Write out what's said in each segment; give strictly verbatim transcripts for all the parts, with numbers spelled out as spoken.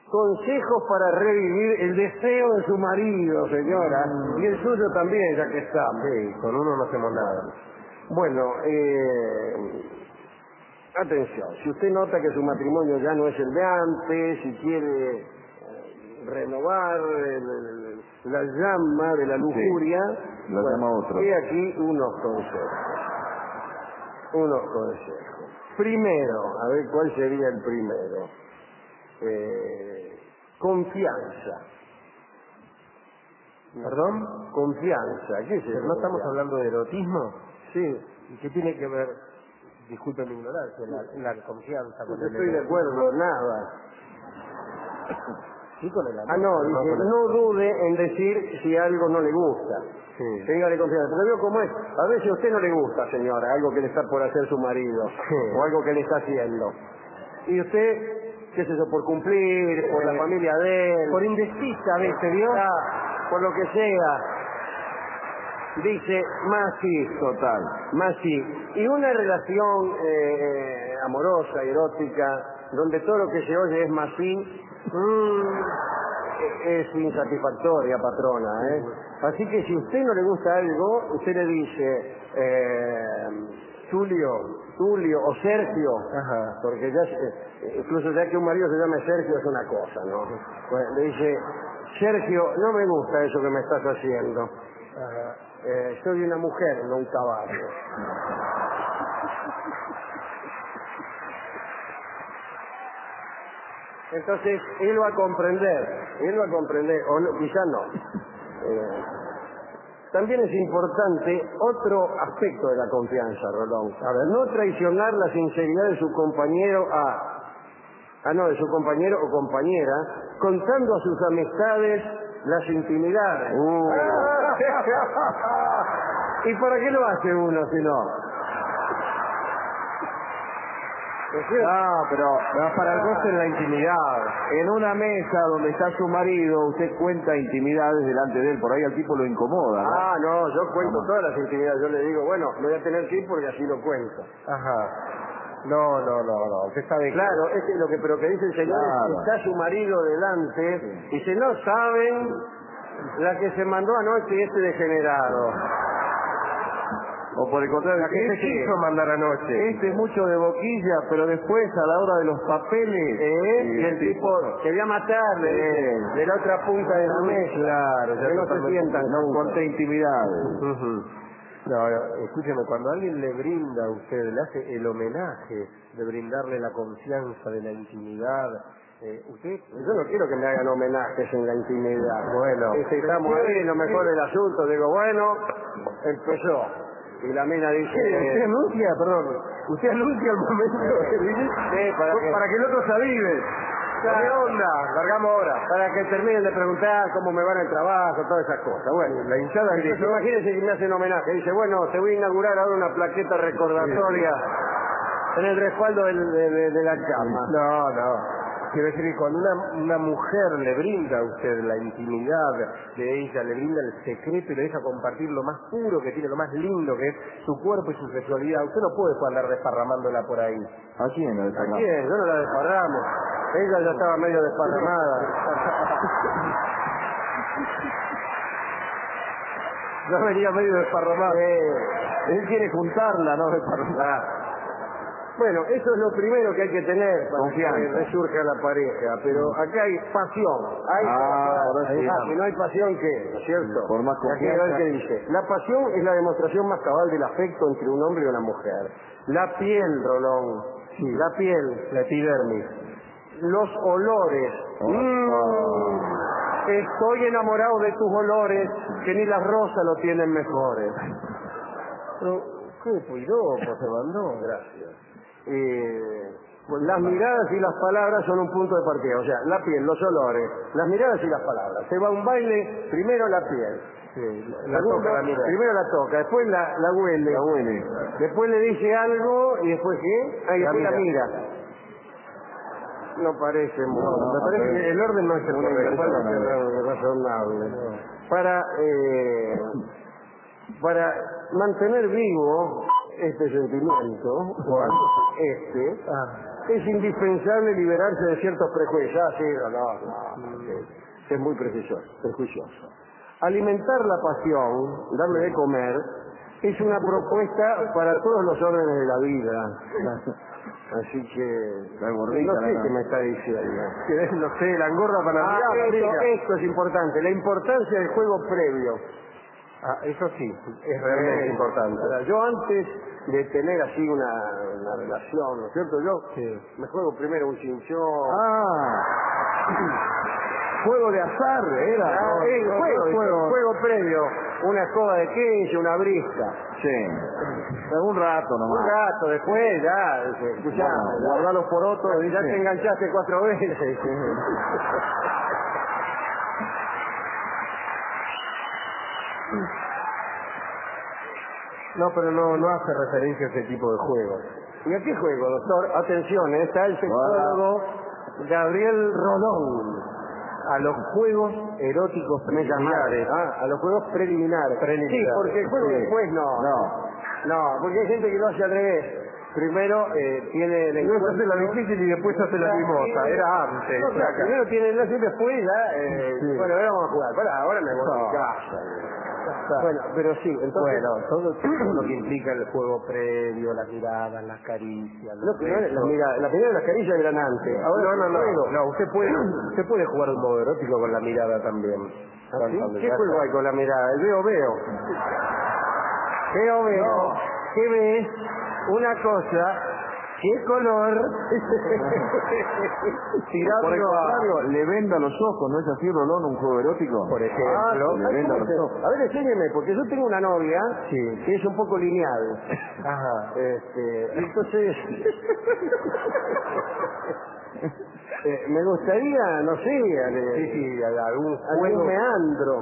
consejos para revivir el deseo de su marido, señora, y el suyo también, ya que está. Sí, con uno no hacemos nada. Bueno, eh, atención, si usted nota que su matrimonio ya no es el de antes, si quiere eh, renovar el, el, la llama de la lujuria, sí, la bueno, llama otro. y aquí unos consejos. Unos consejos. Primero, a ver cuál sería el primero. Eh, confianza. ¿Perdón? Confianza. ¿Qué es eso? ¿Pero no estamos hablando de erotismo? Sí. ¿Y qué tiene que ver, disculpe mi ignorancia, la, la confianza con No el estoy de erotismo? acuerdo, nada. Sí, con el amor. Ah, no, pero dice, con el- no dude en decir si algo no le gusta. Sí. Téngale confianza. Porque veo cómo es. A veces a usted no le gusta, señora, algo que le está por hacer su marido. Sí. O algo que le está haciendo. Y usted, qué sé yo, por cumplir, por la Eh, familia de él. Por indecisa a veces, ¿vio? Ah, por lo que sea. Dice, más sí, Total. más sí. Y una relación eh, amorosa, erótica, donde todo lo que se oye es más sí, mmm, es insatisfactoria, patrona, ¿eh? Así que si a usted no le gusta algo, usted le dice, eh, Tulio, Tulio o Sergio, Ajá. porque ya, eh, incluso ya que un marido se llame Sergio es una cosa, ¿no? Pues le dice, Sergio, no me gusta eso que me estás haciendo. Ajá. Eh, soy una mujer, no un caballo. Entonces, él va a comprender, él va a comprender, o no, quizá no. Eh, también es importante otro aspecto de la confianza, Rolón. A ver, no traicionar la sinceridad de su compañero a... Ah, no, de su compañero o compañera, contando a sus amistades las intimidades. Uh. ¿Y para qué lo hace uno si no? Ah, pero pero para el goce en la intimidad. En una mesa donde está su marido, usted cuenta intimidades delante de él. Por ahí al tipo lo incomoda, ¿no? Ah, no, yo cuento todas las intimidades. Yo le digo, bueno, me voy a tener que ir porque así lo cuento. Ajá. No, no, no, no. Usted sabe que... Claro, es que lo que, pero que dice el señor es que Claro. está su marido delante, Sí. y si no saben la que se mandó anoche este degenerado. O por el contrario, La que se este, quiso mandar anoche. este es mucho de boquilla, pero después a la hora de los papeles... ¿Eh? y Y el tipo que voy a matarle Sí. de la otra punta de la mesa. Claro, ya que no se totalmente. sientan No juntos. conté intimidades. Ujú. No, no, escúcheme, cuando alguien le brinda a usted, le hace el homenaje de brindarle la confianza de la intimidad, eh, usted... Yo no quiero que me hagan homenajes en la intimidad. Bueno. Y si estamos ahí, lo mejor del asunto, digo, bueno, empezó. Y la mina dice... ¿Qué? ¿Usted anuncia, perdón, usted anuncia el momento que dice? Sí, para que, Para que el otro se avive. Claro. ¿Qué onda? Largamos ahora. para que terminen de preguntar cómo me va en el trabajo, todas esas cosas. Bueno, La hinchada entonces, gritó. imagínense que me hacen homenaje. Dice, bueno, te voy a inaugurar ahora una plaqueta recordatoria en el respaldo del- de, de- de la cama. No, no. Quiero decir que cuando una, una mujer le brinda a usted la intimidad de ella, le brinda el secreto y le deja compartir lo más puro que tiene, lo más lindo que es su cuerpo y su sexualidad, usted no puede andar desparramándola por ahí. ¿A quién lo descargamos? Bien, yo no la desparramos. Ella ya estaba medio desparramada. No venía medio desparramado. Eh, Él quiere juntarla, no desparramar. ah. Bueno, eso es lo primero que hay que tener para Confianza. que resurja la pareja. Pero acá hay pasión. Hay Ah, ahora sí. Ah, si no hay pasión, ¿qué? ¿No es cierto? Por más Y aquí a ver confianza. qué dice. La pasión es la demostración más cabal del afecto entre un hombre y una mujer. La piel, Rolón. Sí. La piel. La epidermis. Los olores. Oh. Mm, estoy enamorado de tus olores, que ni las rosas lo tienen mejores. Pero, qué puiropo se mandó. Gracias. Eh, pues las miradas y las palabras son un punto de partida. O sea, la piel, los olores, las miradas y las palabras. Se va a un baile, primero la piel. Sí, la, la Segundo, toca la mirada. primero la toca, después la, la huele. La huele. Después le dice algo y después ¿qué? Ah, y La después la mira. mira. No parece muy... No, me parece pero- que el orden no es el Una correcto, inversión, parece ¿no? razonable. Para, eh, para mantener vivo este sentimiento, o este, Ah, es indispensable liberarse de ciertos prejuicios. Ah, sí, no, no, no, sí, es muy prejuicioso, prejuicioso. Alimentar la pasión, darle de comer, es una propuesta para todos los órdenes de la vida. Así que La gordita, no sé la- qué me está diciendo. No sé, la engorda para Ah, la esto, vida. esto es importante, la importancia del juego previo. Ah, eso sí, es realmente Eh, importante. ahora, yo antes de tener así una, una relación, ¿no es cierto? Yo Sí. me juego primero un chinchón. Ah, juego de azar era. Ah, ¿no? eh, Otro juego, juego. juego previo, una escoba de queso, una brisca. Sí. Pero un rato Un nomás. rato después, ya, dice, escuchá, Bueno, guardá los porotos, ya, ya dice. te enganchaste cuatro veces. No, pero no, no hace referencia a ese tipo de juegos. ¿Y a qué juego, doctor? Atención, ¿eh? Está el sexólogo Gabriel Rolón. A los juegos eróticos Me llamaron, preliminares. ah, a los juegos preliminares. Preliminares. Sí, porque el juego Sí. después no. No. No, porque hay gente que lo hace al revés. Primero eh, tiene el Primero se hace la encuentro- difícil y después se hace la mimosa. Era antes. No, claro, Acá. primero tiene el enlace y después ya, eh, Sí. bueno, ahora vamos a jugar. Pará, ahora me voy a mi No. casa. Bueno, pero sí, entonces... Bueno, todo, todo lo que implica el juego previo, las miradas, las caricias, No, los que no, la, besos. mira, la primera de las carillas eran antes. Ahora No, no, el no, juego. no, usted puede, usted puede jugar un modo erótico con la mirada también. ¿Ah, Cuando- sí? cuando ¿Qué ya juego está. hay con la mirada? El veo, veo. Veo, veo. No. ¿Qué ves? Una cosa. ¿Qué color? Tirando Por el a... contrario, le venda los ojos, ¿no es así, Rolón, un juego erótico? Por Ah, ejemplo. le ay, venda ¿cómo los se- ojos. A ver, enséñeme, porque yo tengo una novia Sí. que es un poco lineal. Ajá. Este, entonces... eh, me gustaría, no sé, ale- Sí, sí, algún algún juego. meandro.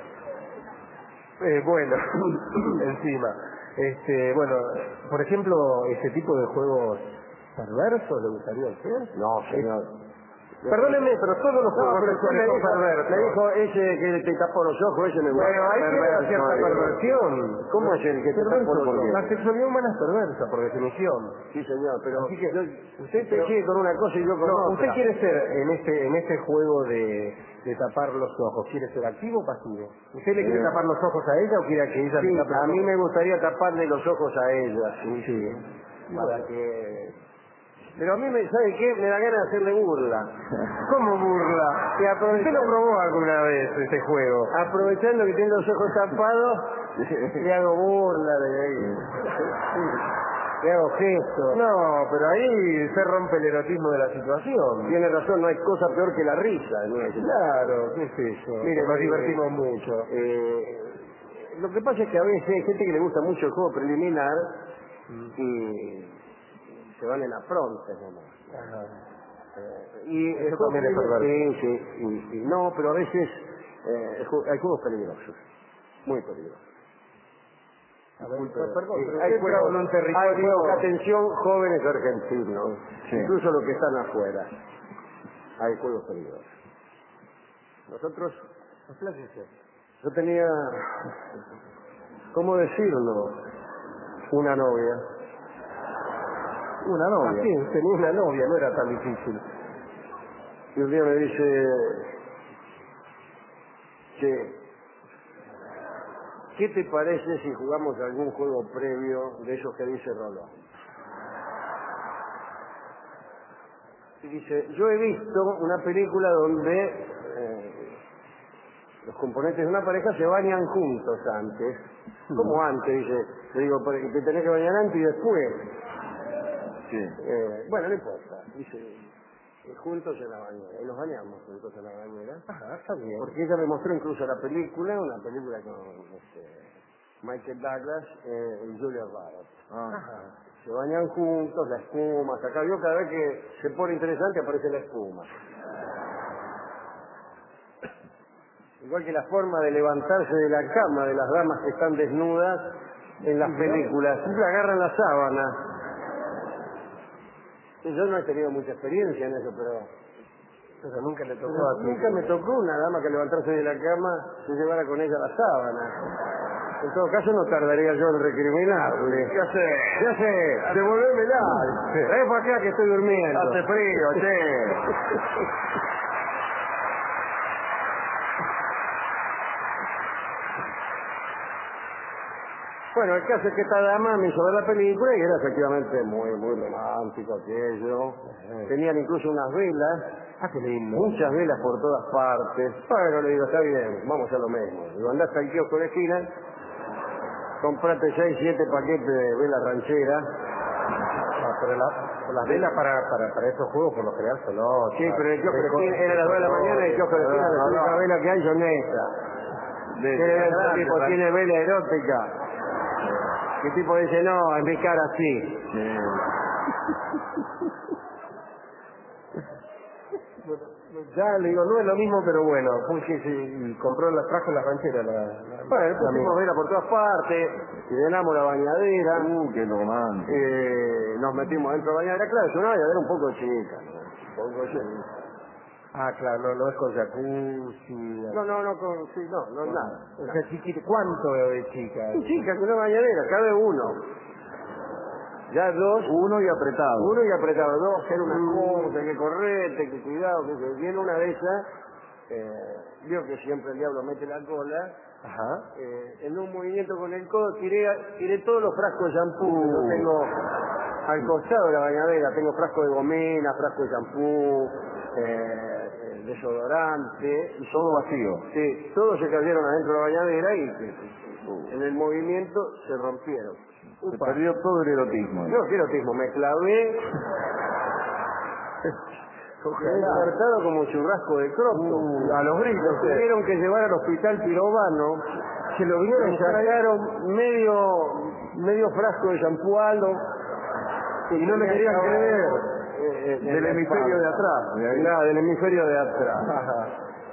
Eh, bueno, encima. Este, bueno, por ejemplo, este tipo de juegos perversos le gustaría a usted. No, señor. Perdóneme, pero todos los No, juegos pero usted sexuales me son dijo, perversos. me dijo ese que te tapó los ojos, ese me gusta. Bueno, ahí tiene una cierta Perverso, eh. perversión. ¿Cómo es el que te tapó Perverso, los ¿por qué? ojos? La sexualidad humana es perversa, por definición. Sí, señor, pero Así que, yo- usted usted pero- sigue con una cosa y yo con No, otra. usted quiere ser, en este en este juego de, de tapar los ojos, ¿quiere ser activo o pasivo? ¿Usted le quiere Eh, tapar los ojos a ella o quiere que ella Sí, le tape los a mí ojos? me gustaría taparle los ojos a ella, sí, Sí. para que... Pero a mí, me, ¿sabe qué? Me da ganas de hacerle burla. ¿Cómo burla? Que aprovechando- ¿Usted lo probó alguna vez este juego? Aprovechando que tiene los ojos tapados, le hago burla de ahí. Le hago gestos. No, pero ahí se rompe el erotismo de la situación. Tiene razón, no hay cosa peor que la risa. ¿no? Claro, ¿qué es eso? Mire, nos eh, divertimos mucho. Eh, lo que pasa es que a veces hay gente que le gusta mucho el juego preliminar y se van en la fronte nomás. Ajá. Eh, y el Eso juego también es preliminar- perverso. sí, sí, y- y no, pero a veces eh, el juego- hay juegos peligrosos, muy peligrosos. A ver, Disculpe, perdón, eh, pero hay usted juegos, entró en un territorio- hay juegos, atención, jóvenes argentinos, Sí. incluso los que están afuera, hay juegos peligrosos. Nosotros, yo tenía, ¿cómo decirlo? Una novia. Una novia. Ah, sí, tenía una novia, no era tan difícil. Y un día me dice, che, ¿qué te parece si jugamos algún juego previo de esos que dice Rolón? Y dice, yo he visto una película donde eh, los componentes de una pareja se bañan juntos antes. ¿Cómo antes? Dice, le digo, "Pero te tenés que bañar antes y después. Sí. Eh, bueno, no importa. Dice, eh, juntos en la bañera. Y nos bañamos juntos en la bañera. Ajá, está bien. Porque ella me mostró incluso la película, una película con este, Michael Douglas eh, y Julia Roberts. Ah. Ajá. Se bañan juntos, la espuma, hasta acá. Yo cada vez que se pone interesante aparece la espuma. Igual que la forma de levantarse de la cama de las damas que están desnudas en las películas. Siempre agarran la sábana. Sí, yo no he tenido mucha experiencia en eso, pero... Pero nunca le tocó pero a su- nunca me tocó una dama que levantarse de la cama se llevara con ella la sábana. En todo caso no tardaría yo en recriminarle. ¿Qué hace? ¿Qué hace? Devolvémela. Ven para acá que estoy durmiendo. Hace frío, che. Bueno, el caso es que esta dama me hizo ver la película y era efectivamente muy, muy romántico aquello. Tenían incluso unas velas. Ah, qué lindo. Muchas velas por todas partes. Bueno, le digo, está bien, vamos a lo mismo. Digo, andá hasta el kiosco de esquina, comprate seis, siete paquetes de velas rancheras. Ah, pero la, las velas para, para, para estos juegos por lo general son no. Sí, pero el kiosco de esquina era las dos de la mañana y el kiosco de esquina la única vela que hay son estas. ¿Qué tipo tiene vela erótica? ¿Qué tipo dice, no, en mi cara sí? Ya le digo, no es lo mismo, pero bueno, porque se compró las trajo las rancheras. La, la, Bueno, pusimos vela por todas partes, llenamos la bañadera. Uh, qué romántico. Eh, nos metimos dentro de la bañadera. Claro, es una bañadera un poco chica, ¿no? Un poco chica. Ah, claro, no, no es con jacuzzi. No, no, no, con, sí, no, no, nada. O sea, chiquito, ¿cuánto de chica? Sí, chica, con una bañadera, cabe uno. Ya dos. Uno y apretado. Uno y apretado. Dos, era una cosa, que correte, que cuidado, que se viene una de esas. Eh, vio que siempre el diablo mete la cola. Ajá. Eh, en un movimiento con el codo tiré, tiré todos los frascos de shampoo que yo tengo al costado de la bañadera. Tengo frasco de gomina, frasco de shampoo, eh, desodorante. Y todo vacío. Sí, todos se cayeron adentro de la bañadera y uh, en el movimiento se rompieron. Se perdió todo el erotismo. No, qué erotismo, me clavé. Quedé despertado como churrasco de croto. Uh, a los gritos. Lo tuvieron que llevar al hospital pirobano. Se lo vieron, sacaron medio, medio frasco de shampoo Alo. Y no le querían creer. Eh, eh, Del hemisferio de atrás. Nada, del hemisferio de atrás. Ajá.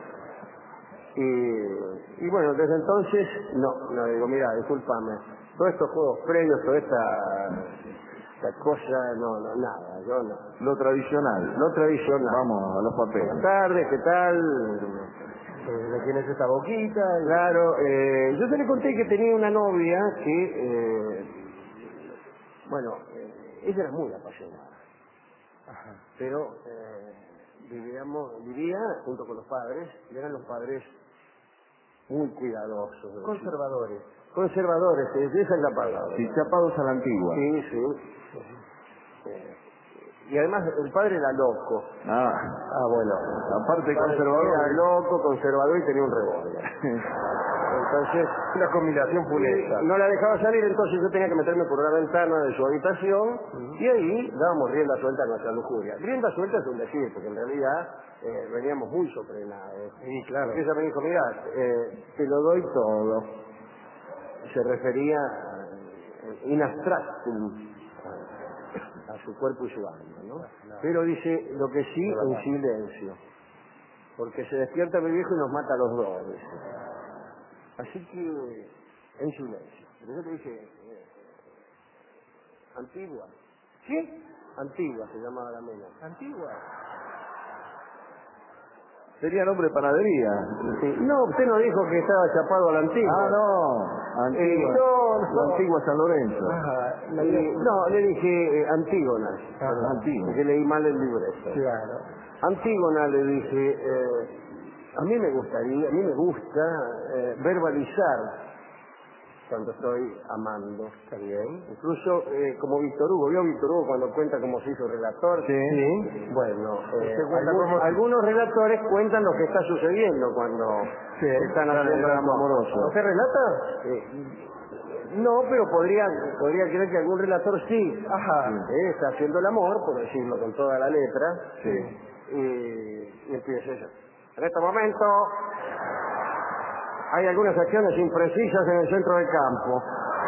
Y, y bueno, desde entonces, no, no digo, mira, discúlpame, todos estos juegos previos, toda esta, esta cosa, no, no, nada, yo no. Lo tradicional. Lo tradicional. Vamos a los papeles. Buenas tardes, ¿qué tal? ¿Le tienes esta boquita? Claro, eh, yo te le conté que tenía una novia que, eh, bueno, eh, ella era muy apasionada. Ajá. Pero eh, vivíamos, vivía junto con los padres, y eran los padres muy cuidadosos. Conservadores. Conservadores, eh, esa es la palabra. Sí, chapados a la antigua. Sí, sí. Eh, y además el padre era loco. Ah, Ah, bueno. aparte El padre conservador. Era loco, conservador y tenía un revólver. Entonces, Una combinación funesta. no la dejaba salir, entonces yo tenía que meterme por la ventana de su habitación uh-huh. y ahí dábamos rienda suelta a nuestra lujuria. Rienda suelta es un decir, porque en realidad eh, veníamos muy sofrenados. Sí, claro. Ella me dijo, mira, eh, te lo doy todo. Se refería eh, in abstractum a, a su cuerpo y su alma, ¿no? No. Pero dice, lo que sí, no, en silencio. Porque se despierta mi viejo y nos mata a los dos, dice. Así que, en silencio. Pero yo te dije, eh, Antigua. ¿Qué? Antigua se llamaba la mena. Antigua. Sería nombre de panadería. Sí. No, usted no dijo que estaba chapado a la Antigua. Ah, no. Antigua. Eh, no, no. La Antigua San Lorenzo. Ajá. Eh, no, le dije eh, Antígona. Ajá. Antigua. Porque leí mal el libreto. Claro. Antígona, le dije, eh, a mí me gustaría, a mí me gusta eh, verbalizar cuando estoy amando. Está bien. Incluso eh, como Víctor Hugo, ¿vio Víctor Hugo cuando cuenta cómo se hizo relator? Sí. sí. Bueno, eh, cuenta algún- cómo- algunos relatores cuentan lo que está sucediendo cuando Sí. están haciendo el amor. amoroso. ¿Usted relata? Eh, no, pero podría, podría creer que algún relator sí. Ajá. Eh, está haciendo el amor, por decirlo con toda la letra. Sí. Y, y empieza eso. En este momento hay algunas acciones imprecisas en el centro del campo.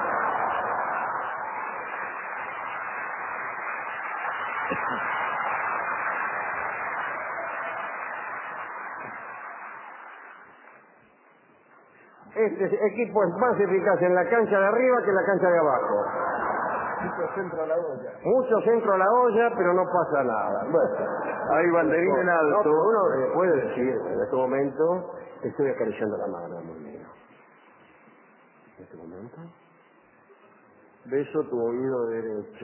Este equipo es más eficaz en la cancha de arriba que en la cancha de abajo. Mucho centro a la olla. Mucho centro a la olla, pero no pasa nada. Bueno, Hay banderín en no, alto. pero uno eh, puede decir en este momento estoy acariciando la mano, amor mío. En este momento. Beso tu oído derecho.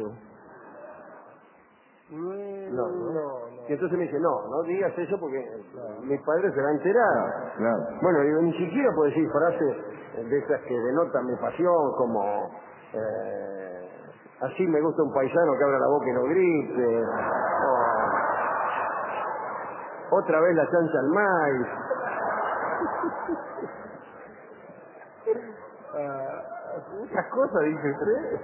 No, no, no. Y entonces me dice, no, no digas eso porque claro, mis padres se van a enterar. Claro. Bueno, digo, ni siquiera puedo decir frases de esas que denotan mi pasión, como eh, así me gusta un paisano que abra la boca y no grite, o otra vez la chancha al maíz. Muchas cosas, dice usted.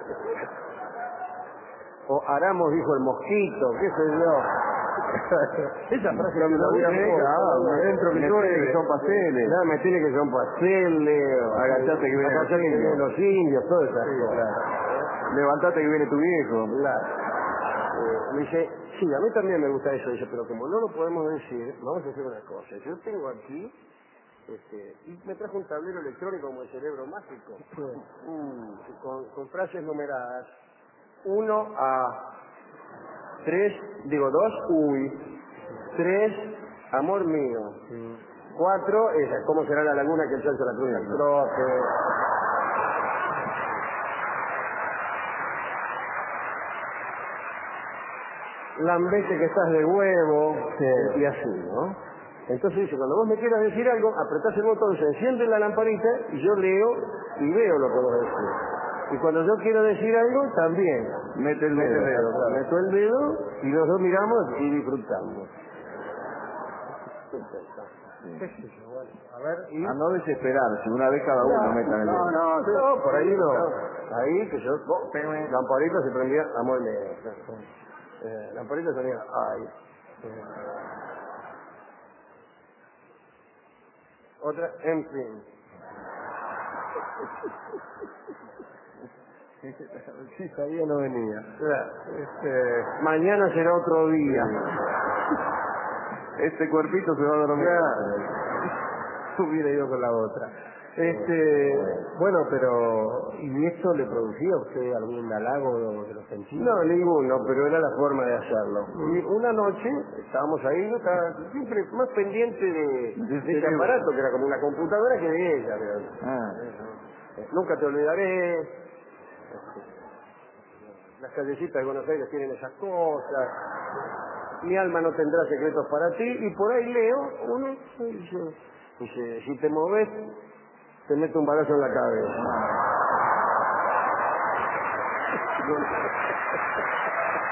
O Aramos dijo el mosquito, qué sé yo. Esa frase que no voy a dentro que que son pasteles. No, me tiene que son pasteles. Agachate que viene agachate que vienen los indios, todo eso. Claro. Levantate que viene tu viejo. Claro. Eh, me dice, sí, a mí también me gusta eso. Dice, pero como no lo podemos decir, vamos a hacer una cosa. Yo tengo aquí, este, y me trajo un tablero electrónico como el cerebro mágico, mm, con, con frases numeradas. Uno a tres, digo dos, uy. Tres, amor mío. Cuatro, esa, ¿cómo será la laguna que el sol se la cruza? Trote. Lambete que estás de huevo, sí, y así, ¿no? Entonces dice, cuando vos me quieras decir algo, apretás el botón, se enciende la lamparita y yo leo y veo lo que vos decís. Y cuando yo quiero decir algo, también. Mete el Mete dedo. el dedo, claro. Meto el dedo y los dos miramos y disfrutamos. Sí. Bueno, a ver, y... A no desesperarse, una vez cada uno No, metan el dedo. no, no, no, por ahí no. Ahí que yo, oh, lamparita se prendía, amor mío. Eh, lamparita salía, ay. Eh. Otra, en fin. Sí, sabía no venía. Este, mañana será otro día. Este cuerpito se va a dormir. Hubiera ido con la otra. Este, bueno, pero ¿y esto le producía a usted algún halago de los sentidos? No, ninguno, pero era la forma de hacerlo. Y una noche estábamos ahí, yo estaba siempre más pendiente de, de ese aparato, que era como una computadora, que de ella. Pero, Ah. eh, nunca te olvidaré. Las callecitas de Buenos Aires tienen esas cosas. Mi alma no tendrá secretos para ti. Y por ahí leo, uno dice, dice si te moves, te meto un balazo en la cabeza.